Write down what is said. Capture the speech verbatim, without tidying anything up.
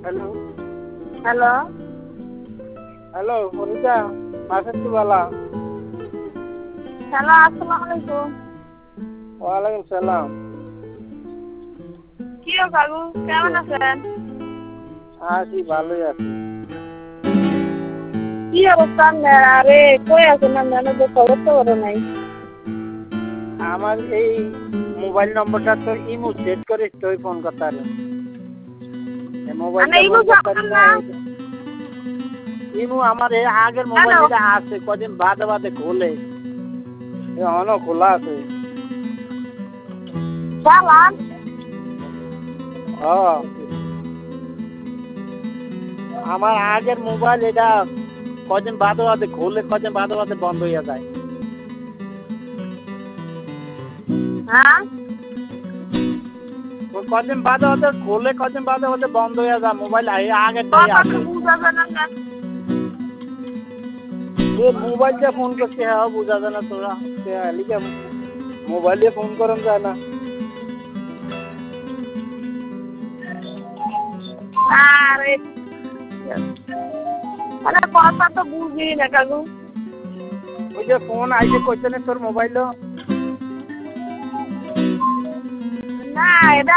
Hello hello hello Farida Masudwala hello আসসালামু আলাইকুম। ওয়ালাইকুম সালাম। কি গো কাকু কেমন আছেন? আছি ভালোই আছি। কি অবস্থা আপনার? আরে কই আছেন আপনার? তো খবর তো বড় নাই। আমার এই মোবাইল নম্বরটা তো ইমো সেট করে তুই ফোন করতে পারি মোবাইলটা ফোন করতে পারি না। ইমো আমার এই আগের মোবাইলটা আছে, কদিন বাদে বাদে খোলে, এখনো খোলা আছে। চালান হ্যাঁ আমার আগের মোবাইল এটা কদিন বাদে বাদে খোলে, কদিন বাদে বাদে বন্ধ হয়ে যায়। হ্যাঁ কদিন বাদে বাদে খোলে, কদিন বাদে বাদে বন্ধ হয়ে যায় মোবাইল। আগের মোবাইল দিয়ে ফোন করতে হ্যাঁ বোঝা যায় না তোরা মোবাইল দিয়ে ফোন করেন যায় না। আরে আরে কথা তো বুঝি না কাকু। ওই যে ফোন আইসে করছে না তোর মোবাইল? না এটা